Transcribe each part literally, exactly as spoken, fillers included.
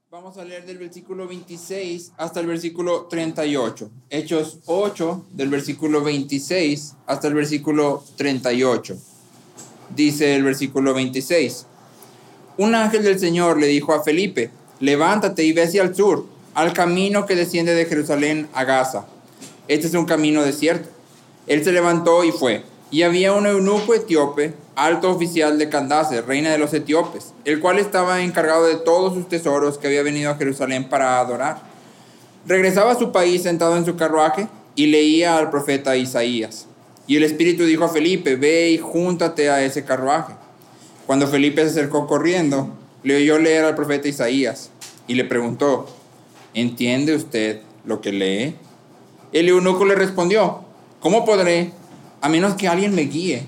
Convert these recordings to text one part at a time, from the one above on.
Vamos a leer del versículo veintiséis hasta el versículo treinta y ocho. Hechos ocho, del versículo veintiséis hasta el versículo treinta y ocho. Dice el versículo veintiséis. Un ángel del Señor le dijo a Felipe: levántate y ve hacia el sur, al camino que desciende de Jerusalén a Gaza. Este es un camino desierto. Él se levantó y fue. Y había un eunuco etíope, alto oficial de Candace, reina de los etíopes, el cual estaba encargado de todos sus tesoros, que había venido a Jerusalén para adorar. Regresaba a su país sentado en su carruaje y leía al profeta Isaías. Y el Espíritu dijo a Felipe: ve y júntate a ese carruaje. Cuando Felipe se acercó corriendo, le oyó leer al profeta Isaías y le preguntó: ¿entiende usted lo que lee? El eunuco le respondió: ¿cómo podré, a menos que alguien me guíe?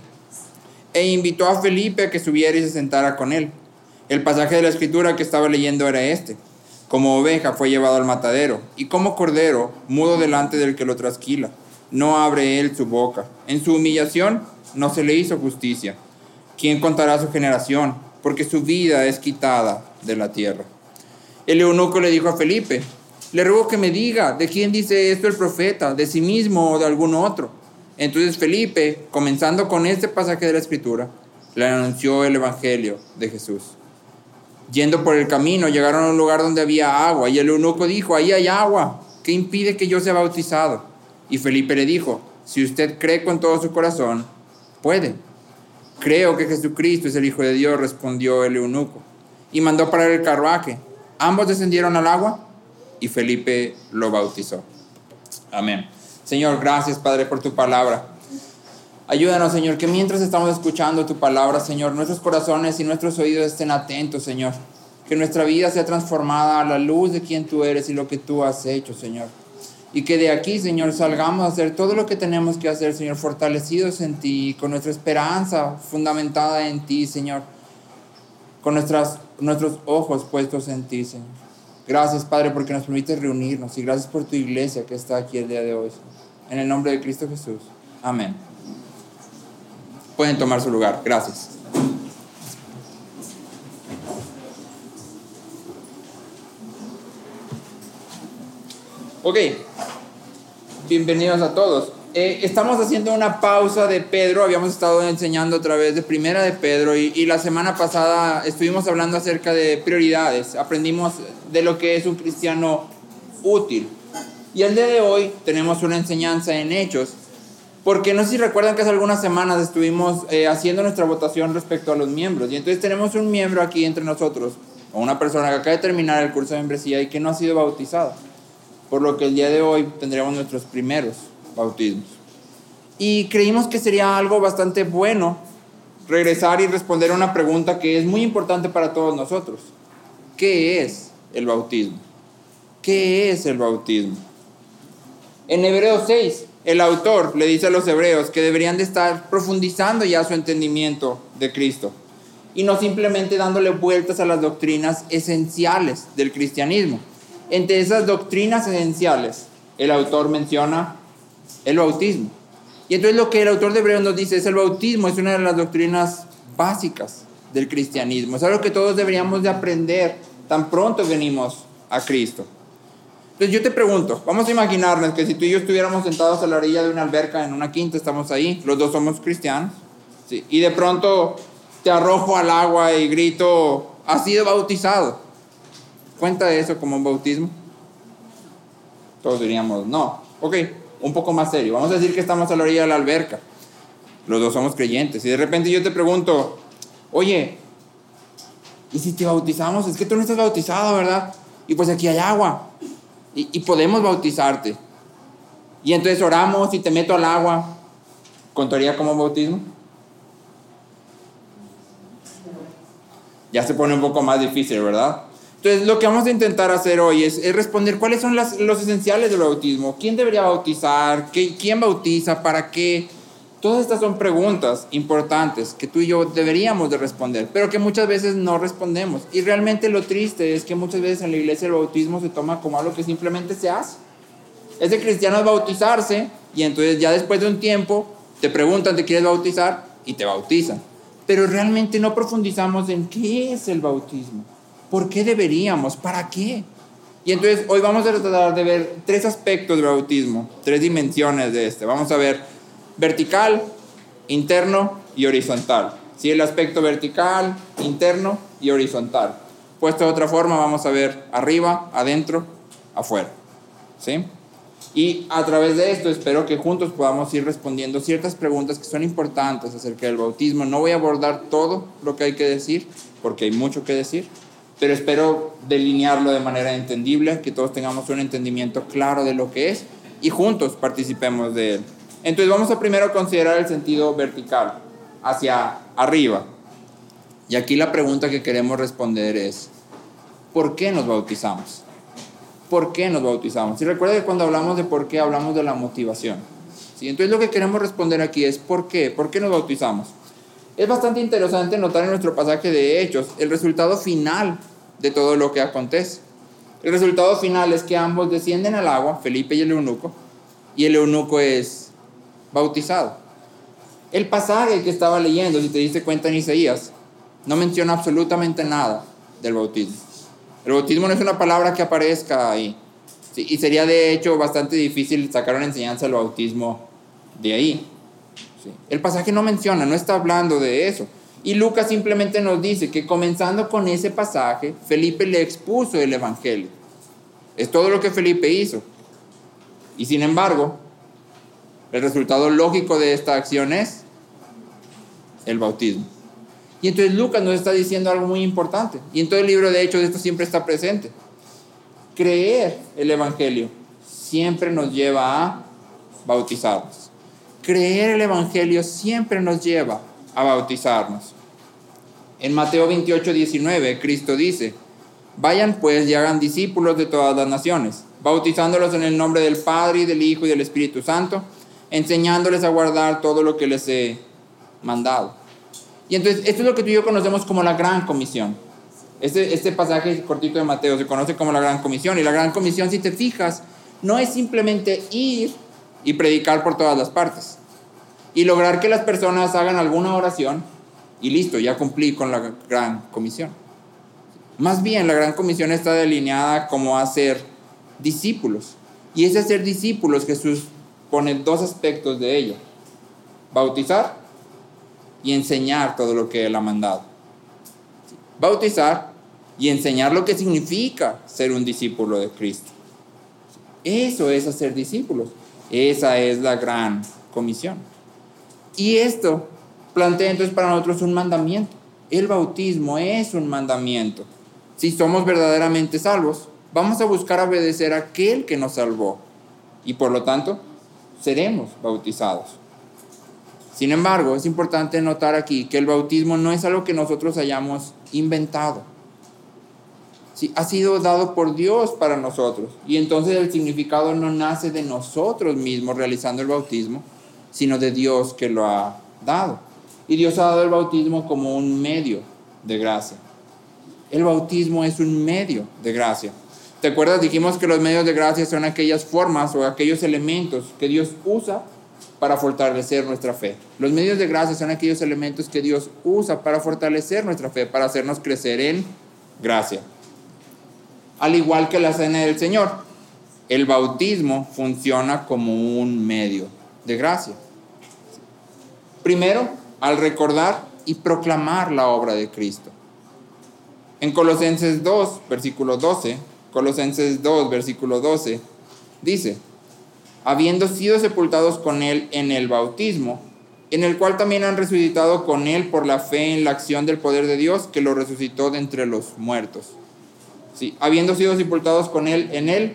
E invitó a Felipe a que subiera y se sentara con él. El pasaje de la escritura que estaba leyendo era este: como oveja fue llevado al matadero, y como cordero mudo delante del que lo trasquila, no abre él su boca. En su humillación no se le hizo justicia. ¿Quién contará su generación? Porque su vida es quitada de la tierra. El eunuco le dijo a Felipe: le ruego que me diga, ¿de quién dice esto el profeta? ¿De sí mismo o de algún otro? Entonces Felipe, comenzando con este pasaje de la escritura, le anunció el evangelio de Jesús. Yendo por el camino, llegaron a un lugar donde había agua, y el eunuco dijo: ahí hay agua, ¿qué impide que yo sea bautizado? Y Felipe le dijo: si usted cree con todo su corazón, puede. Creo que Jesucristo es el Hijo de Dios, respondió el eunuco, y mandó parar el carruaje. Ambos descendieron al agua, y Felipe lo bautizó. Amén. Señor, gracias, Padre, por tu palabra. Ayúdanos, Señor, que mientras estamos escuchando tu palabra, Señor, nuestros corazones y nuestros oídos estén atentos, Señor. Que nuestra vida sea transformada a la luz de quien tú eres y lo que tú has hecho, Señor. Y que de aquí, Señor, salgamos a hacer todo lo que tenemos que hacer, Señor, fortalecidos en ti, con nuestra esperanza fundamentada en ti, Señor. Con nuestras, nuestros ojos puestos en ti, Señor. Gracias, Padre, porque nos permites reunirnos, y gracias por tu iglesia que está aquí el día de hoy, Señor. En el nombre de Cristo Jesús. Amén. Pueden tomar su lugar. Gracias. Ok. Bienvenidos a todos. Eh, estamos haciendo una pausa de Pedro. Habíamos estado enseñando a través de Primera de Pedro y, y la semana pasada estuvimos hablando acerca de prioridades. Aprendimos de lo que es un cristiano útil. Y el día de hoy tenemos una enseñanza en Hechos, porque no sé si recuerdan que hace algunas semanas estuvimos eh, haciendo nuestra votación respecto a los miembros. Y entonces tenemos un miembro aquí entre nosotros, o una persona que acaba de terminar el curso de membresía y que no ha sido bautizado. Por lo que el día de hoy tendremos nuestros primeros bautismos. Y creímos que sería algo bastante bueno regresar y responder a una pregunta que es muy importante para todos nosotros. ¿Qué es el bautismo? ¿Qué es el bautismo? En Hebreos seis, el autor le dice a los hebreos que deberían de estar profundizando ya su entendimiento de Cristo y no simplemente dándole vueltas a las doctrinas esenciales del cristianismo. Entre esas doctrinas esenciales, el autor menciona el bautismo. Y entonces lo que el autor de Hebreos nos dice es: el bautismo es una de las doctrinas básicas del cristianismo. Es algo que todos deberíamos de aprender tan pronto venimos a Cristo. Entonces yo te pregunto, vamos a imaginarnos que si tú y yo estuviéramos sentados a la orilla de una alberca en una quinta, estamos ahí, los dos somos cristianos, ¿sí? Y de pronto te arrojo al agua y grito: ¿has sido bautizado? ¿Cuenta eso como un bautismo? Todos diríamos no. Ok, un poco más serio. Vamos a decir que estamos a la orilla de la alberca. Los dos somos creyentes. Y de repente yo te pregunto: oye, ¿y si te bautizamos? Es que tú no estás bautizado, ¿verdad? Y pues aquí hay agua. Y, y podemos bautizarte. Y entonces oramos y te meto al agua. ¿Contaría como un bautismo? Ya se pone un poco más difícil, ¿verdad? Entonces lo que vamos a intentar hacer hoy es, es responder cuáles son las, los esenciales del bautismo. ¿Quién debería bautizar? ¿Qué, ¿Quién bautiza? ¿Para qué? Todas estas son preguntas importantes que tú y yo deberíamos de responder, pero que muchas veces no respondemos. Y realmente lo triste es que muchas veces en la iglesia el bautismo se toma como algo que simplemente se hace. Es de cristianos bautizarse, y entonces ya después de un tiempo te preguntan: ¿te quieres bautizar? Y te bautizan. Pero realmente no profundizamos en qué es el bautismo. ¿Por qué deberíamos? ¿Para qué? Y entonces hoy vamos a tratar de ver tres aspectos del bautismo, tres dimensiones de este. Vamos a ver vertical, interno y horizontal. ¿Sí? El aspecto vertical, interno y horizontal. Puesto de otra forma, vamos a ver arriba, adentro, afuera. ¿Sí? Y a través de esto espero que juntos podamos ir respondiendo ciertas preguntas que son importantes acerca del bautismo. No voy a abordar todo lo que hay que decir, porque hay mucho que decir, pero espero delinearlo de manera entendible, que todos tengamos un entendimiento claro de lo que es y juntos participemos de él. Entonces vamos a primero considerar el sentido vertical, hacia arriba. Y aquí la pregunta que queremos responder es, ¿por qué nos bautizamos? ¿Por qué nos bautizamos? Y recuerda que cuando hablamos de por qué, hablamos de la motivación. ¿Sí? Entonces lo que queremos responder aquí es ¿por qué? ¿Por qué nos bautizamos? Es bastante interesante notar en nuestro pasaje de Hechos el resultado final de todo lo que acontece. El resultado final es que ambos descienden al agua, Felipe y el eunuco, y el eunuco es bautizado. El pasaje que estaba leyendo, si te diste cuenta en Isaías, no menciona absolutamente nada del bautismo. El bautismo no es una palabra que aparezca ahí. Sí, y sería de hecho bastante difícil sacar una enseñanza del bautismo de ahí. Sí. El pasaje no menciona, no está hablando de eso. Y Lucas simplemente nos dice que comenzando con ese pasaje, Felipe le expuso el evangelio. Es todo lo que Felipe hizo. Y sin embargo, el resultado lógico de esta acción es el bautismo. Y entonces Lucas nos está diciendo algo muy importante. Y en todo el libro de Hechos esto siempre está presente. Creer el evangelio siempre nos lleva a bautizarnos. Creer el evangelio siempre nos lleva a bautizarnos. En Mateo veintiocho, diecinueve, Cristo dice, vayan pues y hagan discípulos de todas las naciones, bautizándolos en el nombre del Padre y del Hijo y del Espíritu Santo, enseñándoles a guardar todo lo que les he mandado. Y entonces esto es lo que tú y yo conocemos como la Gran Comisión. Este, este pasaje cortito de Mateo se conoce como la Gran Comisión. Y la Gran Comisión, si te fijas, no es simplemente ir y predicar por todas las partes y lograr que las personas hagan alguna oración y listo, ya cumplí con la Gran Comisión. Más bien, la Gran Comisión está delineada como hacer discípulos. Y ese hacer discípulos, Jesús pone dos aspectos de ella: bautizar y enseñar todo lo que Él ha mandado. Bautizar y enseñar lo que significa ser un discípulo de Cristo. Eso es hacer discípulos. Esa es la Gran Comisión. Y esto plantea entonces para nosotros un mandamiento. El bautismo es un mandamiento. Si somos verdaderamente salvos, vamos a buscar obedecer a aquel que nos salvó. Y por lo tanto, seremos bautizados. Sin embargo, es importante notar aquí que el bautismo no es algo que nosotros hayamos inventado. Sí, ha sido dado por Dios para nosotros. Y entonces el significado no nace de nosotros mismos realizando el bautismo, sino de Dios que lo ha dado. Y Dios ha dado el bautismo como un medio de gracia. El bautismo es un medio de gracia. ¿Te acuerdas? Dijimos que los medios de gracia son aquellas formas o aquellos elementos que Dios usa para fortalecer nuestra fe. Los medios de gracia son aquellos elementos que Dios usa para fortalecer nuestra fe, para hacernos crecer en gracia. Al igual que la cena del Señor, el bautismo funciona como un medio de gracia. Primero, al recordar y proclamar la obra de Cristo. En Colosenses dos, versículo doce, Colosenses dos, versículo doce, dice: habiendo sido sepultados con Él en el bautismo, en el cual también han resucitado con Él por la fe en la acción del poder de Dios que lo resucitó de entre los muertos. Sí, habiendo sido sepultados con Él en el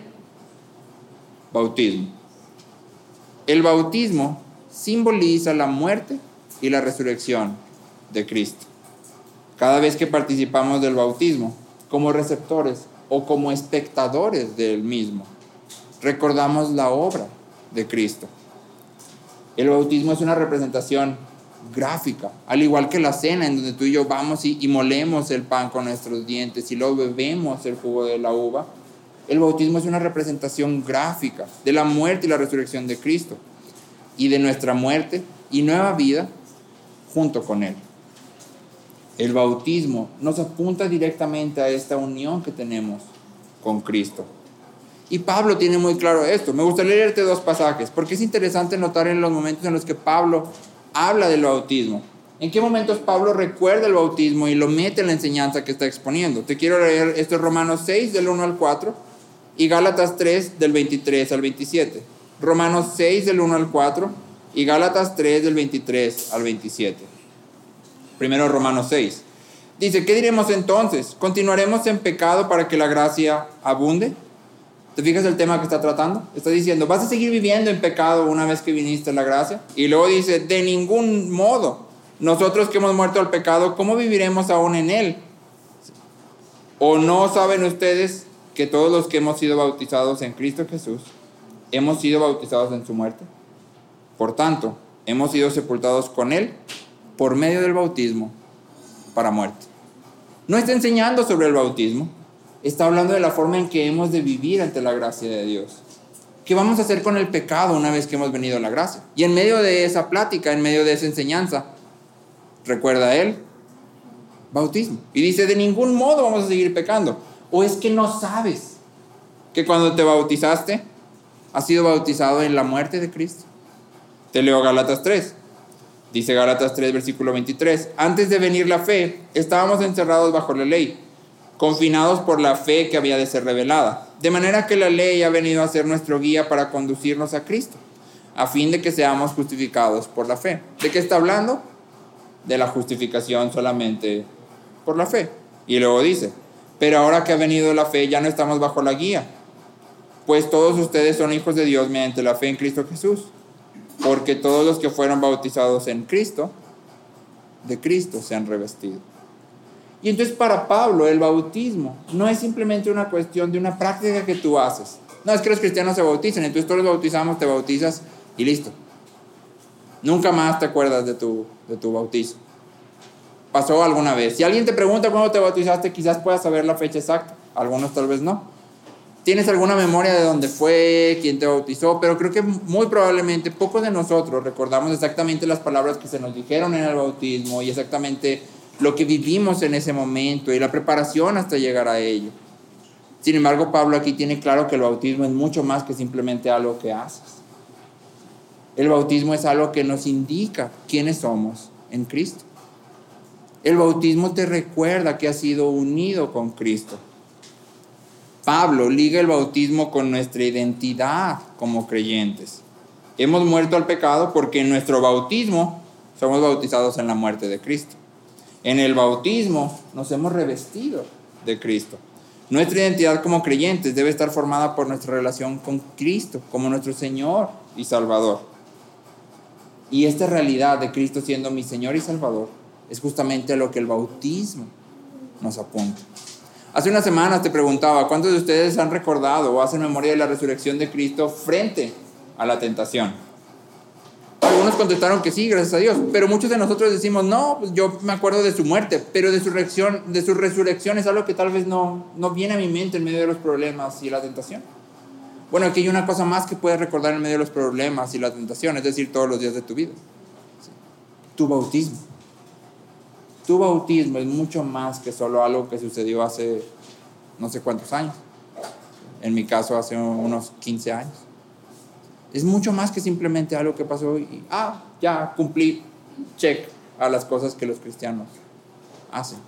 bautismo. El bautismo simboliza la muerte y la resurrección de Cristo. Cada vez que participamos del bautismo, como receptores o como espectadores del mismo, recordamos la obra de Cristo. El bautismo es una representación gráfica, al igual que la cena, en donde tú y yo vamos y, y molemos el pan con nuestros dientes y luego bebemos el jugo de la uva. El bautismo es una representación gráfica de la muerte y la resurrección de Cristo y de nuestra muerte y nueva vida junto con Él. El bautismo nos apunta directamente a esta unión que tenemos con Cristo. Y Pablo tiene muy claro esto. Me gustaría leerte dos pasajes, porque es interesante notar en los momentos en los que Pablo habla del bautismo. ¿En qué momentos Pablo recuerda el bautismo y lo mete en la enseñanza que está exponiendo? Te quiero leer esto es Romanos seis, del uno al cuatro, y Gálatas tres, del veintitrés al veintisiete. Romanos seis, del uno al cuatro, y Gálatas tres, del veintitrés al veintisiete. Primero Romanos seis. Dice, ¿qué diremos entonces? ¿Continuaremos en pecado para que la gracia abunde? ¿Te fijas el tema que está tratando? Está diciendo, ¿vas a seguir viviendo en pecado una vez que viniste a la gracia? Y luego dice, de ningún modo. Nosotros que hemos muerto al pecado, ¿cómo viviremos aún en él? ¿O no saben ustedes que todos los que hemos sido bautizados en Cristo Jesús, hemos sido bautizados en su muerte? Por tanto, hemos sido sepultados con él por medio del bautismo para muerte. No está enseñando sobre el bautismo. Está hablando de la forma en que hemos de vivir ante la gracia de Dios. ¿Qué vamos a hacer con el pecado una vez que hemos venido a la gracia? Y en medio de esa plática, en medio de esa enseñanza, recuerda él, bautismo. Y dice, de ningún modo vamos a seguir pecando. ¿O es que no sabes que cuando te bautizaste, has sido bautizado en la muerte de Cristo? Te leo Gálatas tres. Dice Gálatas tres, versículo veintitrés. Antes de venir la fe, estábamos encerrados bajo la ley, confinados por la fe que había de ser revelada. De manera que la ley ha venido a ser nuestro guía para conducirnos a Cristo, a fin de que seamos justificados por la fe. ¿De qué está hablando? De la justificación solamente por la fe. Y luego dice, pero ahora que ha venido la fe, ya no estamos bajo la guía, pues todos ustedes son hijos de Dios mediante la fe en Cristo Jesús. Porque todos los que fueron bautizados en Cristo, de Cristo se han revestido. Y entonces para Pablo el bautismo no es simplemente una cuestión de una práctica que tú haces. No, es que los cristianos se bautizan, entonces todos los bautizamos, te bautizas y listo. Nunca más te acuerdas de tu, de tu bautizo. Pasó alguna vez. Si alguien te pregunta cuándo te bautizaste, quizás puedas saber la fecha exacta. Algunos tal vez no. Tienes alguna memoria de dónde fue, quién te bautizó, pero creo que muy probablemente pocos de nosotros recordamos exactamente las palabras que se nos dijeron en el bautismo y exactamente lo que vivimos en ese momento y la preparación hasta llegar a ello. Sin embargo, Pablo aquí tiene claro que el bautismo es mucho más que simplemente algo que haces. El bautismo es algo que nos indica quiénes somos en Cristo. El bautismo te recuerda que has sido unido con Cristo. Pablo liga el bautismo con nuestra identidad como creyentes. Hemos muerto al pecado porque en nuestro bautismo somos bautizados en la muerte de Cristo. En el bautismo nos hemos revestido de Cristo. Nuestra identidad como creyentes debe estar formada por nuestra relación con Cristo como nuestro Señor y Salvador. Y esta realidad de Cristo siendo mi Señor y Salvador es justamente a lo que el bautismo nos apunta. Hace unas semanas te preguntaba, ¿cuántos de ustedes han recordado o hacen memoria de la resurrección de Cristo frente a la tentación? Algunos contestaron que sí, gracias a Dios, pero muchos de nosotros decimos, no, pues yo me acuerdo de su muerte, pero de su resurrección, de su resurrección es algo que tal vez no, no viene a mi mente en medio de los problemas y la tentación. Bueno, aquí hay una cosa más que puedes recordar en medio de los problemas y la tentación, es decir, todos los días de tu vida. Tu bautismo. Tu bautismo es mucho más que solo algo que sucedió hace no sé cuántos años. En mi caso, hace unos quince años. Es mucho más que simplemente algo que pasó y, ah, ya cumplí, check a las cosas que los cristianos hacen.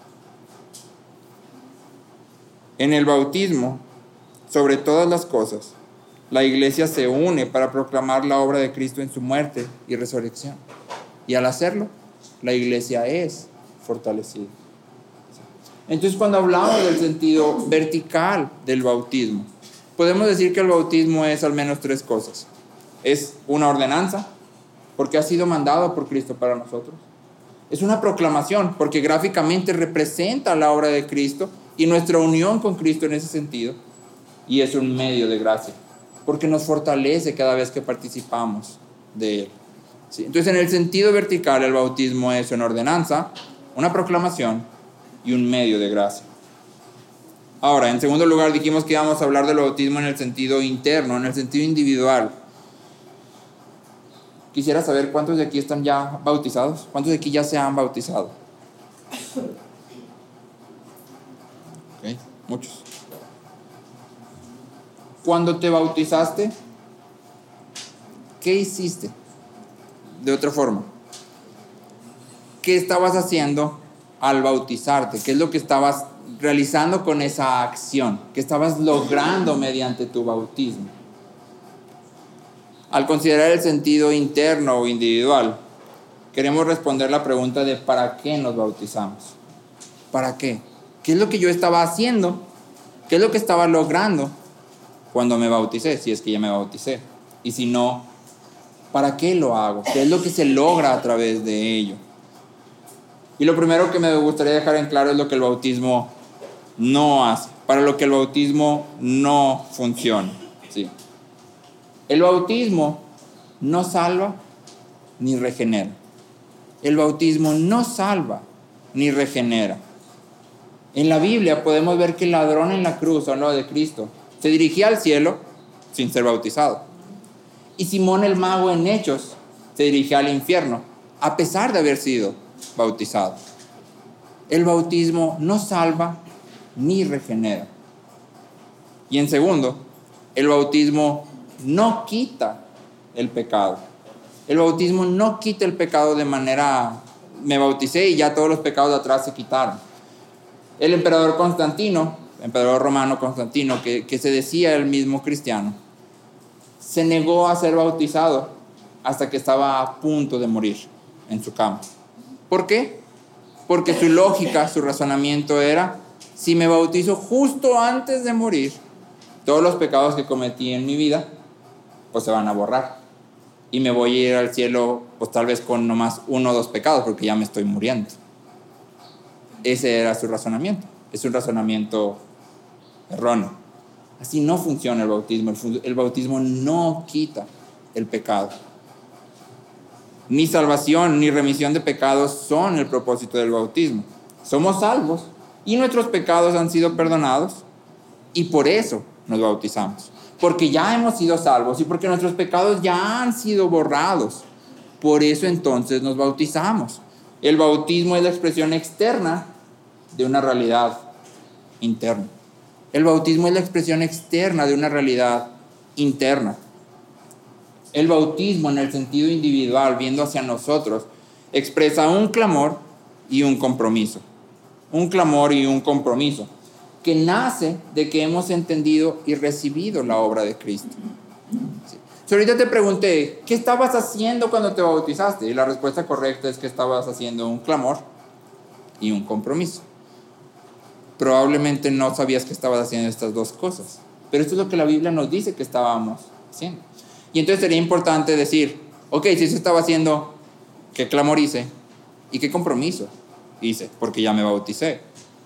En el bautismo, sobre todas las cosas, la iglesia se une para proclamar la obra de Cristo en su muerte y resurrección. Y al hacerlo, la iglesia es fortalecida. Entonces, cuando hablamos del sentido vertical del bautismo, podemos decir que el bautismo es al menos tres cosas. Es una ordenanza, porque ha sido mandado por Cristo para nosotros. Es una proclamación, porque gráficamente representa la obra de Cristo y nuestra unión con Cristo en ese sentido. Y es un medio de gracia, porque nos fortalece cada vez que participamos de Él. ¿Sí? Entonces, en el sentido vertical, el bautismo es una ordenanza, una proclamación y un medio de gracia. Ahora, en segundo lugar, dijimos que íbamos a hablar del bautismo en el sentido interno, en el sentido individual. Quisiera saber cuántos de aquí están ya bautizados, cuántos de aquí ya se han bautizado. Okay, muchos. Cuando te bautizaste, ¿qué hiciste? De otra forma, ¿qué estabas haciendo al bautizarte? ¿Qué es lo que estabas realizando con esa acción? ¿Qué estabas logrando mediante tu bautismo? Al considerar el sentido interno o individual, queremos responder la pregunta de ¿para qué nos bautizamos? ¿Para qué? ¿Qué es lo que yo estaba haciendo? ¿Qué es lo que estaba logrando cuando me bauticé? Si es que ya me bauticé. Y si no, ¿para qué lo hago? ¿Qué es lo que se logra a través de ello? Y lo primero que me gustaría dejar en claro es lo que el bautismo no hace, para lo que el bautismo no funciona. ¿Sí? El bautismo no salva ni regenera. El bautismo no salva ni regenera. En la Biblia podemos ver que el ladrón en la cruz, o no de Cristo, se dirigía al cielo sin ser bautizado. Y Simón el mago en Hechos se dirigía al infierno, a pesar de haber sido bautizado. El bautismo no salva ni regenera. Y en segundo, el bautismo no quita el pecado. El bautismo no quita el pecado de manera, me bauticé y ya todos los pecados de atrás se quitaron. El emperador Constantino, el emperador romano Constantino, que, que se decía el mismo cristiano, se negó a ser bautizado hasta que estaba a punto de morir en su cama. ¿Por qué? Porque su lógica, su razonamiento era, si me bautizo justo antes de morir, todos los pecados que cometí en mi vida, pues se van a borrar. Y me voy a ir al cielo, pues tal vez con nomás uno o dos pecados, porque ya me estoy muriendo. Ese era su razonamiento. Es un razonamiento erróneo. Así no funciona el bautismo. El, el bautismo no quita el pecado. Ni salvación ni remisión de pecados son el propósito del bautismo. Somos salvos y nuestros pecados han sido perdonados y por eso nos bautizamos. Porque ya hemos sido salvos y porque nuestros pecados ya han sido borrados. Por eso entonces nos bautizamos. El bautismo es la expresión externa de una realidad interna. El bautismo es la expresión externa de una realidad interna. El bautismo en el sentido individual, viendo hacia nosotros, expresa un clamor y un compromiso. Un clamor y un compromiso que nace de que hemos entendido y recibido la obra de Cristo. Sí. So, ahorita te pregunté, ¿qué estabas haciendo cuando te bautizaste? Y la respuesta correcta es que estabas haciendo un clamor y un compromiso. Probablemente no sabías que estabas haciendo estas dos cosas, pero esto es lo que la Biblia nos dice que estábamos haciendo. Y entonces sería importante decir, ok, si eso estaba haciendo, ¿qué clamor hice? ¿Y qué compromiso hice? Porque ya me bauticé.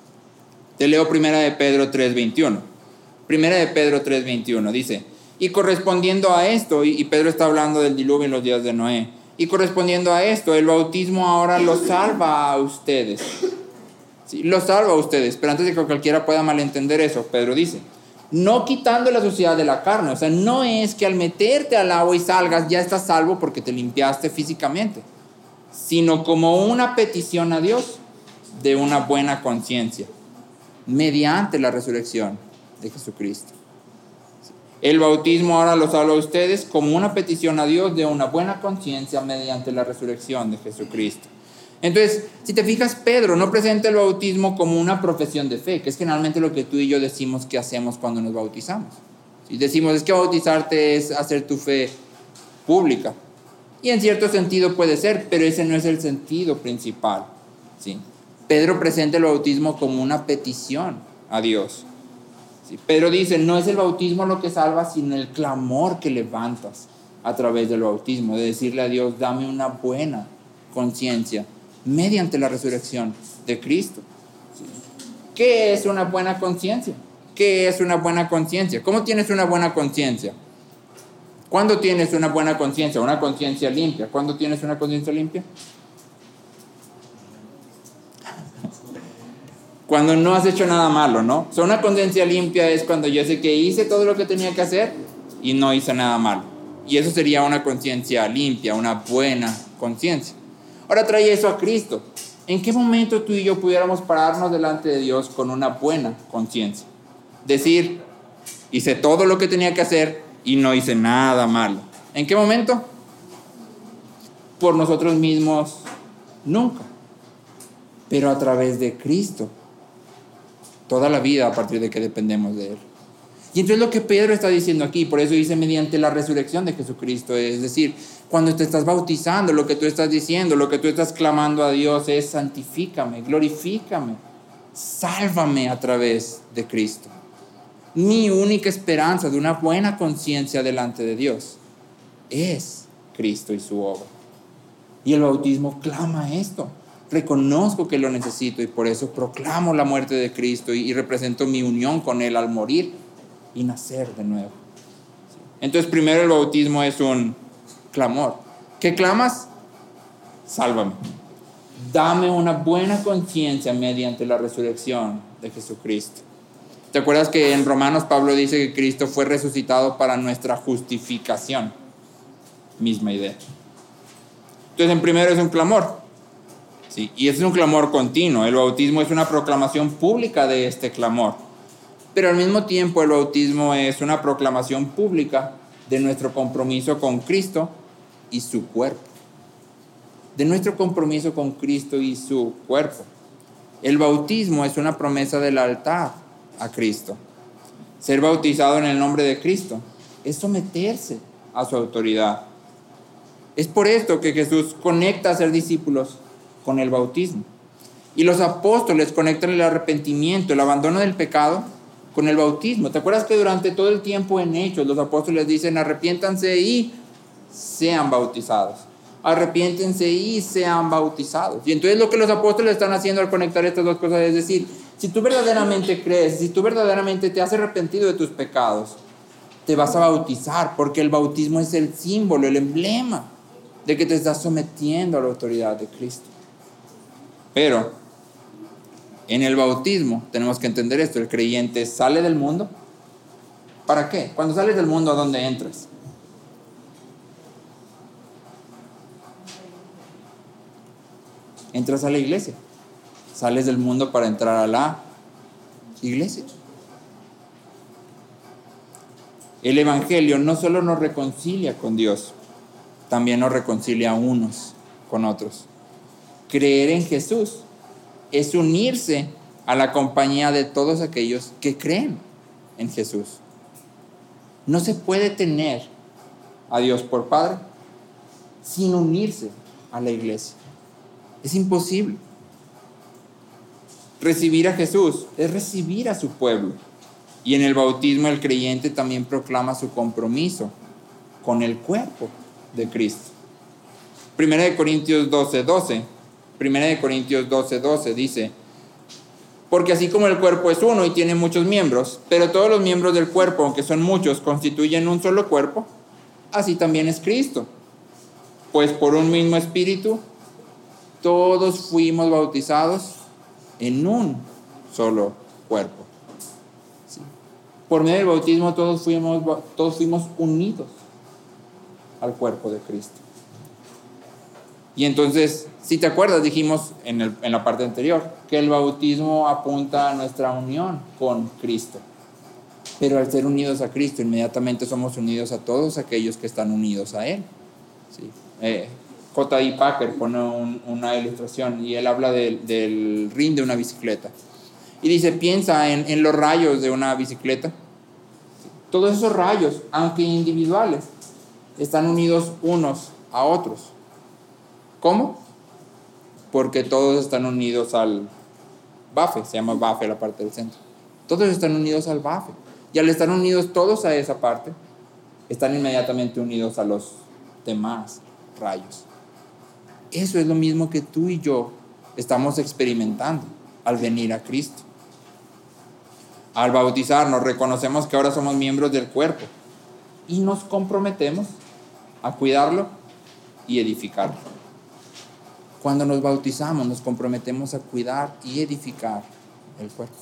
Te leo primera de Pedro tres veintiuno. Primera de Pedro tres veintiuno dice, y correspondiendo a esto, y Pedro está hablando del diluvio en los días de Noé, y correspondiendo a esto, el bautismo ahora los salva a ustedes. Sí, los salva a ustedes, pero antes de que cualquiera pueda malentender eso, Pedro dice, no quitando la suciedad de la carne. O sea, no es que al meterte al agua y salgas ya estás salvo porque te limpiaste físicamente, sino como una petición a Dios de una buena conciencia mediante la resurrección de Jesucristo. El bautismo ahora los salva a ustedes como una petición a Dios de una buena conciencia mediante la resurrección de Jesucristo. Entonces, si te fijas, Pedro no presenta el bautismo como una profesión de fe, que es generalmente lo que tú y yo decimos que hacemos cuando nos bautizamos. Si decimos, es que bautizarte es hacer tu fe pública. Y en cierto sentido puede ser, pero ese no es el sentido principal. ¿Sí? Pedro presenta el bautismo como una petición a Dios. ¿Sí? Pedro dice, no es el bautismo lo que salva, sino el clamor que levantas a través del bautismo, de decirle a Dios, dame una buena conciencia mediante la resurrección de Cristo. ¿Sí? ¿Qué es una buena conciencia? ¿Qué es una buena conciencia? ¿Cómo tienes una buena conciencia? ¿Cuándo tienes una buena conciencia? Una conciencia limpia. ¿Cuándo tienes una conciencia limpia? Cuando no has hecho nada malo, ¿no? O sea, una conciencia limpia es cuando yo sé que hice todo lo que tenía que hacer y no hice nada malo. Y eso sería una conciencia limpia, una buena conciencia. Ahora trae eso a Cristo. ¿En qué momento tú y yo pudiéramos pararnos delante de Dios con una buena conciencia? Decir, hice todo lo que tenía que hacer y no hice nada malo. ¿En qué momento? Por nosotros mismos, nunca. Pero a través de Cristo. Toda la vida a partir de que dependemos de Él. Y entonces lo que Pedro está diciendo aquí, por eso dice mediante la resurrección de Jesucristo, es decir, cuando te estás bautizando, lo que tú estás diciendo, lo que tú estás clamando a Dios es santifícame, glorifícame, sálvame a través de Cristo. Mi única esperanza de una buena conciencia delante de Dios es Cristo y su obra. Y el bautismo clama esto. Reconozco que lo necesito y por eso proclamo la muerte de Cristo y, y represento mi unión con Él al morir y nacer de nuevo. Entonces primero el bautismo es un clamor. ¿Qué clamas? Sálvame. Dame una buena conciencia mediante la resurrección de Jesucristo. ¿Te acuerdas que en Romanos Pablo dice que Cristo fue resucitado para nuestra justificación? Misma idea. Entonces en primero es un clamor. Sí, y es un clamor continuo. El bautismo es una proclamación pública de este clamor. Pero al mismo tiempo el bautismo es una proclamación pública de nuestro compromiso con Cristo y su cuerpo. De nuestro compromiso con Cristo y su cuerpo. El bautismo es una promesa de lealtad a Cristo. Ser bautizado en el nombre de Cristo es someterse a su autoridad. Es por esto que Jesús conecta a ser discípulos con el bautismo. Y los apóstoles conectan el arrepentimiento, el abandono del pecado, con el bautismo. ¿Te acuerdas que durante todo el tiempo en Hechos los apóstoles dicen arrepiéntanse y sean bautizados? Arrepiéntense y sean bautizados. Y entonces lo que los apóstoles están haciendo al conectar estas dos cosas es decir, si tú verdaderamente crees, si tú verdaderamente te has arrepentido de tus pecados, te vas a bautizar, porque el bautismo es el símbolo, el emblema de que te estás sometiendo a la autoridad de Cristo. Pero en el bautismo tenemos que entender esto, el creyente sale del mundo. ¿Para qué? Cuando sales del mundo, ¿a dónde entras? Entras a la iglesia. Sales del mundo para entrar a la iglesia. El evangelio no solo nos reconcilia con Dios, también nos reconcilia unos con otros. Creer en Jesús es unirse a la compañía de todos aquellos que creen en Jesús. No se puede tener a Dios por Padre sin unirse a la iglesia. Es imposible. Recibir a Jesús es recibir a su pueblo. Y en el bautismo el creyente también proclama su compromiso con el cuerpo de Cristo. Primera de Corintios doce, doce. Primera de Corintios doce, doce dice: porque así como el cuerpo es uno y tiene muchos miembros, pero todos los miembros del cuerpo, aunque son muchos, constituyen un solo cuerpo, así también es Cristo. Pues por un mismo espíritu, todos fuimos bautizados en un solo cuerpo. ¿Sí? Por medio del bautismo todos fuimos, todos fuimos unidos al cuerpo de Cristo. Y entonces, si te acuerdas, dijimos en, el, en la parte anterior que el bautismo apunta a nuestra unión con Cristo. Pero al ser unidos a Cristo, inmediatamente somos unidos a todos aquellos que están unidos a Él. ¿Sí? Eh, J I Packer pone un, una ilustración y él habla del, del rin de una bicicleta. Y dice, piensa en, en los rayos de una bicicleta. Todos esos rayos, aunque individuales, están unidos unos a otros. ¿Cómo? Porque todos están unidos al bafe, se llama bafe la parte del centro. Todos están unidos al bafe. Y al estar unidos todos a esa parte, están inmediatamente unidos a los demás rayos. Eso es lo mismo que tú y yo estamos experimentando al venir a Cristo. Al bautizarnos, reconocemos que ahora somos miembros del cuerpo y nos comprometemos a cuidarlo y edificarlo. Cuando nos bautizamos, nos comprometemos a cuidar y edificar el cuerpo.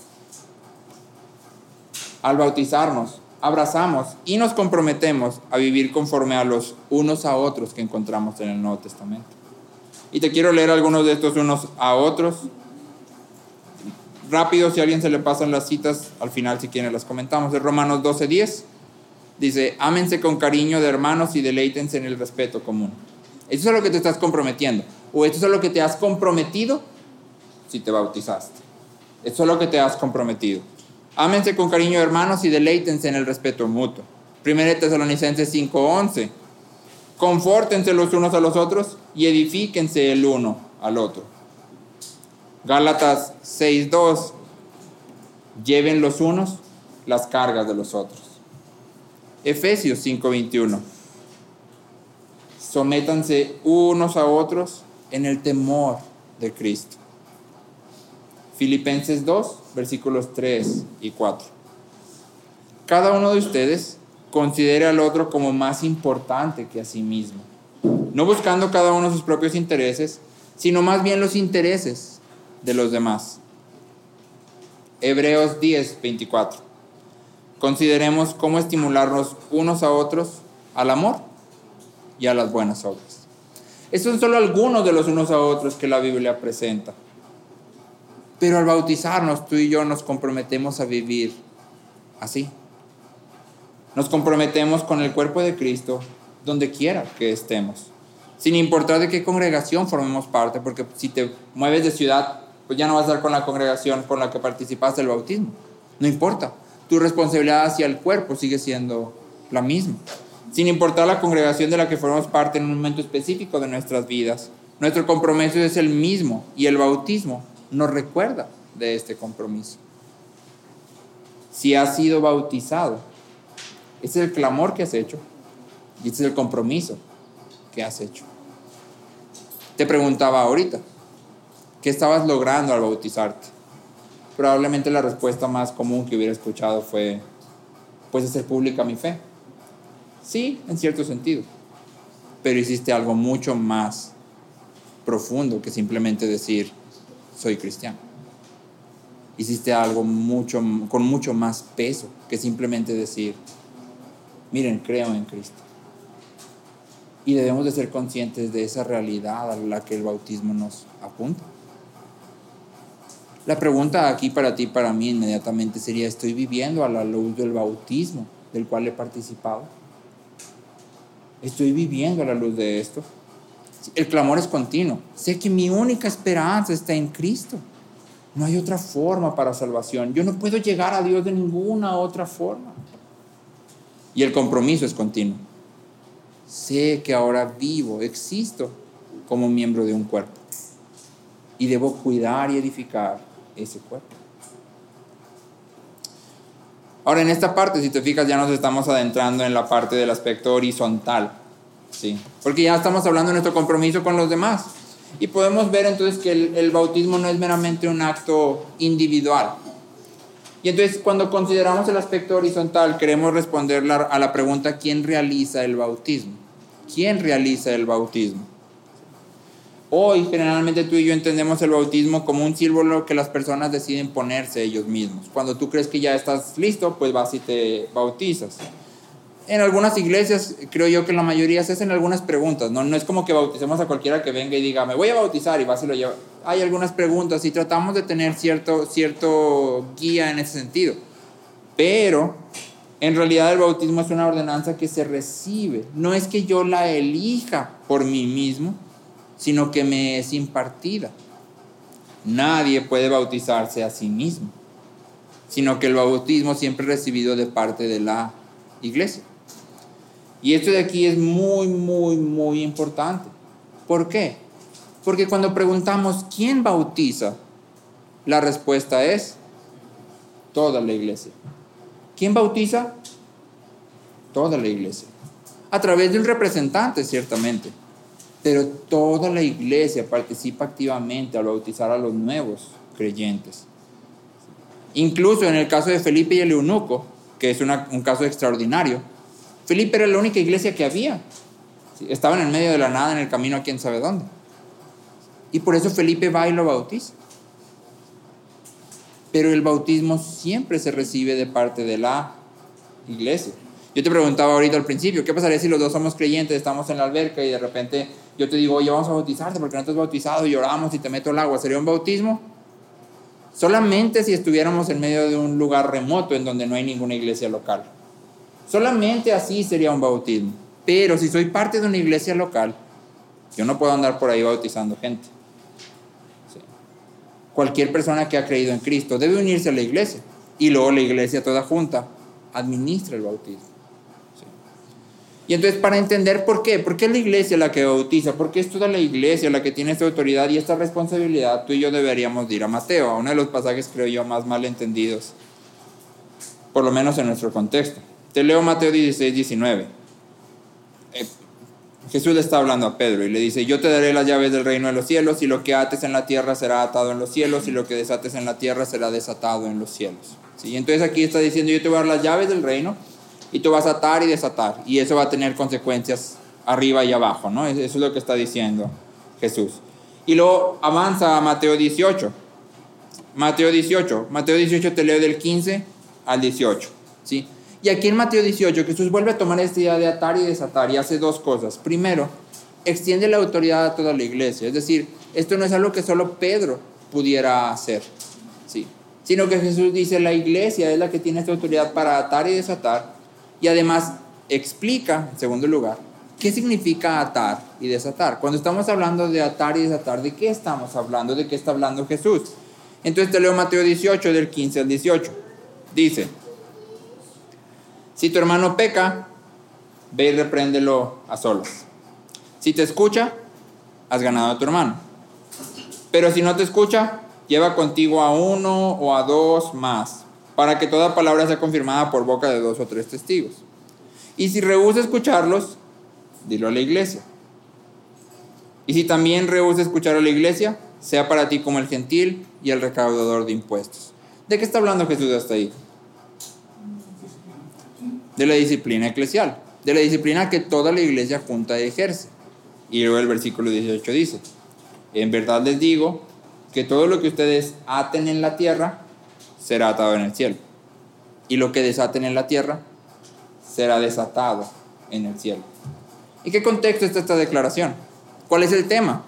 Al bautizarnos, abrazamos y nos comprometemos a vivir conforme a los unos a otros que encontramos en el Nuevo Testamento. Y te quiero leer algunos de estos unos a otros. Rápido, si a alguien se le pasan las citas, al final si quieren las comentamos. Es Romanos doce diez. Dice, ámense con cariño de hermanos y deleítense en el respeto común. Eso es a lo que te estás comprometiendo. O esto es a lo que te has comprometido si te bautizaste. Eso es lo que te has comprometido. Ámense con cariño de hermanos y deleítense en el respeto mutuo. Primera de Tesalonicenses cinco once. Confórtense los unos a los otros y edifíquense el uno al otro. Gálatas seis dos. Lleven los unos las cargas de los otros. Efesios cinco veintiuno. Sométanse unos a otros en el temor de Cristo. Filipenses dos, versículos tres y cuatro. Cada uno de ustedes considere al otro como más importante que a sí mismo, no buscando cada uno sus propios intereses, sino más bien los intereses de los demás. Hebreos diez veinticuatro. Consideremos cómo estimularnos unos a otros al amor y a las buenas obras. Estos son solo algunos de los unos a otros que la Biblia presenta. Pero al bautizarnos, tú y yo nos comprometemos a vivir así. Nos comprometemos con el cuerpo de Cristo donde quiera que estemos, sin importar de qué congregación formemos parte, porque si te mueves de ciudad, pues ya no vas a estar con la congregación con la que participaste del bautismo. No importa. Tu responsabilidad hacia el cuerpo sigue siendo la misma. Sin importar la congregación de la que formamos parte en un momento específico de nuestras vidas, nuestro compromiso es el mismo y el bautismo nos recuerda de este compromiso. Si has sido bautizado, ese es el clamor que has hecho y ese es el compromiso que has hecho. Te preguntaba ahorita, ¿qué estabas logrando al bautizarte? Probablemente la respuesta más común que hubiera escuchado fue, pues hacer pública mi fe. Sí, en cierto sentido, pero hiciste algo mucho más profundo que simplemente decir, soy cristiano. Hiciste algo mucho, con mucho más peso que simplemente decir, miren, creo en Cristo. Y debemos de ser conscientes de esa realidad a la que el bautismo nos apunta. La pregunta aquí para ti y para mí inmediatamente sería, ¿estoy viviendo a la luz del bautismo del cual he participado? ¿Estoy viviendo a la luz de esto? El clamor es continuo. Sé que mi única esperanza está en Cristo. No hay otra forma para salvación. Yo no puedo llegar a Dios de ninguna otra forma. Y el compromiso es continuo. Sé que ahora vivo, existo como miembro de un cuerpo. Y debo cuidar y edificar ese cuerpo. Ahora, en esta parte, si te fijas, ya nos estamos adentrando en la parte del aspecto horizontal. Sí, porque ya estamos hablando de nuestro compromiso con los demás. Y podemos ver entonces que el, el bautismo no es meramente un acto individual. Y entonces cuando consideramos el aspecto horizontal, queremos responder la, a la pregunta, ¿quién realiza el bautismo? ¿Quién realiza el bautismo? Hoy generalmente tú y yo entendemos el bautismo como un símbolo que las personas deciden ponerse ellos mismos. Cuando tú crees que ya estás listo, pues vas y te bautizas. En algunas iglesias, creo yo que la mayoría se hacen algunas preguntas, ¿no? No es como que bauticemos a cualquiera que venga y diga, me voy a bautizar y vas y lo lleva. Hay algunas preguntas y tratamos de tener cierto, cierto guía en ese sentido. Pero, en realidad el bautismo es una ordenanza que se recibe. No es que yo la elija por mí mismo, sino que me es impartida. Nadie puede bautizarse a sí mismo, sino que el bautismo siempre es recibido de parte de la iglesia. Y esto de aquí es muy, muy, muy importante. ¿Por qué? Porque cuando preguntamos ¿quién bautiza? La respuesta es toda la iglesia. ¿Quién bautiza? Toda la iglesia. A través de un representante, ciertamente. Pero toda la iglesia participa activamente al bautizar a los nuevos creyentes. Incluso en el caso de Felipe y el eunuco, que es una, un caso extraordinario, Felipe era la única iglesia que había. Estaban en medio de la nada, en el camino a quién sabe dónde. Y por eso Felipe va y lo bautiza. Pero el bautismo siempre se recibe de parte de la iglesia. Yo te preguntaba ahorita al principio, ¿qué pasaría si los dos somos creyentes, estamos en la alberca y de repente yo te digo, oye, vamos a bautizarte porque no te has bautizado, y lloramos y te meto el agua, ¿sería un bautismo? Solamente si estuviéramos en medio de un lugar remoto en donde no hay ninguna iglesia local. Solamente así sería un bautismo. Pero si soy parte de una iglesia local, yo no puedo andar por ahí bautizando gente. Sí. Cualquier persona que ha creído en Cristo debe unirse a la iglesia, y luego la iglesia toda junta administra el bautismo. Sí. Y entonces, para entender por qué, por qué es la iglesia la que bautiza, por qué es toda la iglesia la que tiene esta autoridad y esta responsabilidad, tú y yo deberíamos ir a Mateo, a uno de los pasajes, creo yo, más mal entendidos, por lo menos en nuestro contexto. Te leo Mateo dieciséis, diecinueve. Eh, Jesús le está hablando a Pedro y le dice, yo te daré las llaves del reino de los cielos, y lo que ates en la tierra será atado en los cielos, y lo que desates en la tierra será desatado en los cielos. ¿Sí? Entonces aquí está diciendo, yo te voy a dar las llaves del reino, y tú vas a atar y desatar, y eso va a tener consecuencias arriba y abajo, ¿no? Eso es lo que está diciendo Jesús. Y luego avanza a Mateo dieciocho. Mateo dieciocho. Mateo dieciocho te leo del quince al dieciocho, ¿sí? Y aquí en Mateo dieciocho, Jesús vuelve a tomar esta idea de atar y desatar y hace dos cosas. Primero, extiende la autoridad a toda la iglesia. Es decir, esto no es algo que solo Pedro pudiera hacer, ¿sí? Sino que Jesús dice, la iglesia es la que tiene esta autoridad para atar y desatar. Y además explica, en segundo lugar, qué significa atar y desatar. Cuando estamos hablando de atar y desatar, ¿de qué estamos hablando? ¿De qué está hablando Jesús? Entonces te leo Mateo dieciocho, del quince al dieciocho. Dice, si tu hermano peca, ve y repréndelo a solas. Si te escucha, has ganado a tu hermano. Pero si no te escucha, lleva contigo a uno o a dos más, para que toda palabra sea confirmada por boca de dos o tres testigos. Y si rehúsa escucharlos, dilo a la iglesia. Y si también rehúsa escuchar a la iglesia, sea para ti como el gentil y el recaudador de impuestos. ¿De qué está hablando Jesús hasta ahí? De la disciplina eclesial, de la disciplina que toda la iglesia junta ejerce. Y luego el versículo dieciocho dice, en verdad les digo que todo lo que ustedes aten en la tierra será atado en el cielo, y lo que desaten en la tierra será desatado en el cielo. ¿En qué contexto está esta declaración? ¿Cuál es el tema?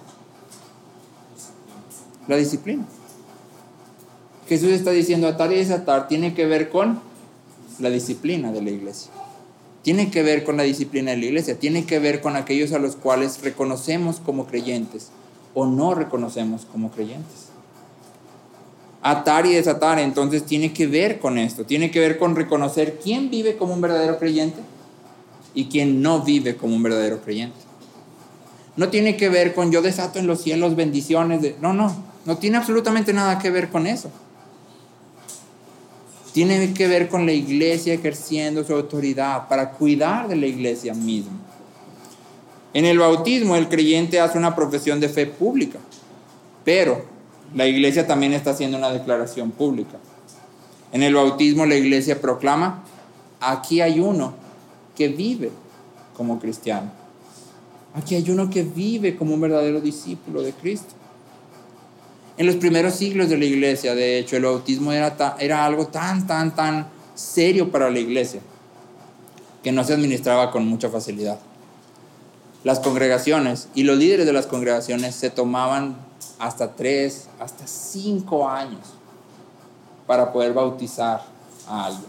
La disciplina. Jesús está diciendo, atar y desatar tiene que ver con la disciplina de la iglesia. Tiene que ver con la disciplina de la iglesia. Tiene que ver con aquellos a los cuales reconocemos como creyentes o no reconocemos como creyentes. Atar y desatar entonces tiene que ver con esto. Tiene que ver con reconocer quién vive como un verdadero creyente y quién no vive como un verdadero creyente. No tiene que ver con yo desato en los cielos bendiciones. De... No, no. No tiene absolutamente nada que ver con eso. Tiene que ver con la iglesia ejerciendo su autoridad para cuidar de la iglesia misma. En el bautismo, el creyente hace una profesión de fe pública, pero la iglesia también está haciendo una declaración pública. En el bautismo, la iglesia proclama, aquí hay uno que vive como cristiano. Aquí hay uno que vive como un verdadero discípulo de Cristo. En los primeros siglos de la iglesia, de hecho, el bautismo era, ta, era algo tan, tan, tan serio para la iglesia que no se administraba con mucha facilidad. Las congregaciones y los líderes de las congregaciones se tomaban hasta tres, hasta cinco años para poder bautizar a alguien.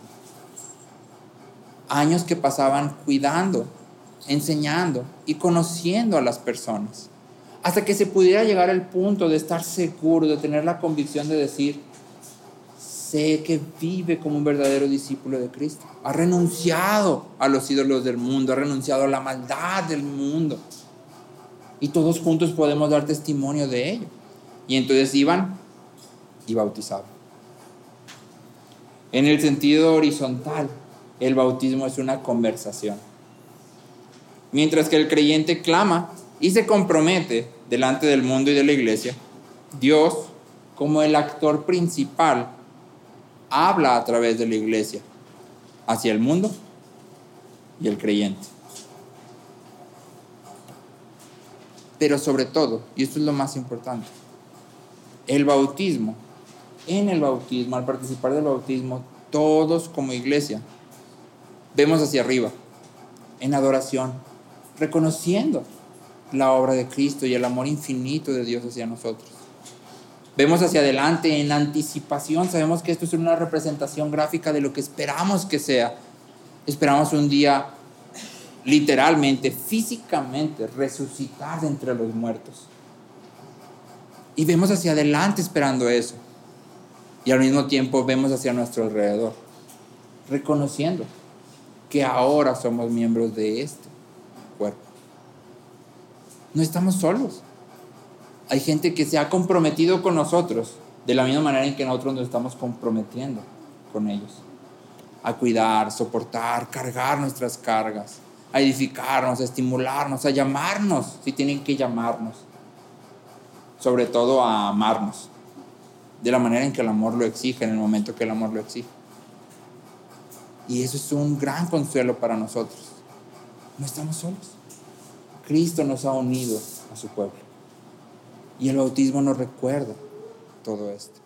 Años que pasaban cuidando, enseñando y conociendo a las personas, hasta que se pudiera llegar al punto de estar seguro, de tener la convicción de decir, sé que vive como un verdadero discípulo de Cristo. Ha renunciado a los ídolos del mundo, ha renunciado a la maldad del mundo. Y todos juntos podemos dar testimonio de ello. Y entonces iban y bautizaban. En el sentido horizontal, el bautismo es una conversación. Mientras que el creyente clama y se compromete delante del mundo y de la iglesia, Dios, como el actor principal, habla a través de la iglesia hacia el mundo y el creyente. Pero sobre todo, y esto es lo más importante, el bautismo, en el bautismo, al participar del bautismo, todos como iglesia vemos hacia arriba, en adoración, reconociendo la obra de Cristo y el amor infinito de Dios hacia nosotros. Vemos hacia adelante en anticipación, sabemos que esto es una representación gráfica de lo que esperamos que sea. Esperamos un día, literalmente, físicamente, resucitar de entre los muertos. Y vemos hacia adelante esperando eso. Y al mismo tiempo vemos hacia nuestro alrededor, reconociendo que ahora somos miembros de este cuerpo. No estamos solos. Hay gente que se ha comprometido con nosotros de la misma manera en que nosotros nos estamos comprometiendo con ellos. A cuidar, soportar, cargar nuestras cargas, a edificarnos, a estimularnos, a llamarnos, si tienen que llamarnos. Sobre todo a amarnos, de la manera en que el amor lo exige, en el momento que el amor lo exige. Y eso es un gran consuelo para nosotros. No estamos solos. Cristo nos ha unido a su pueblo. Y el bautismo nos recuerda todo esto.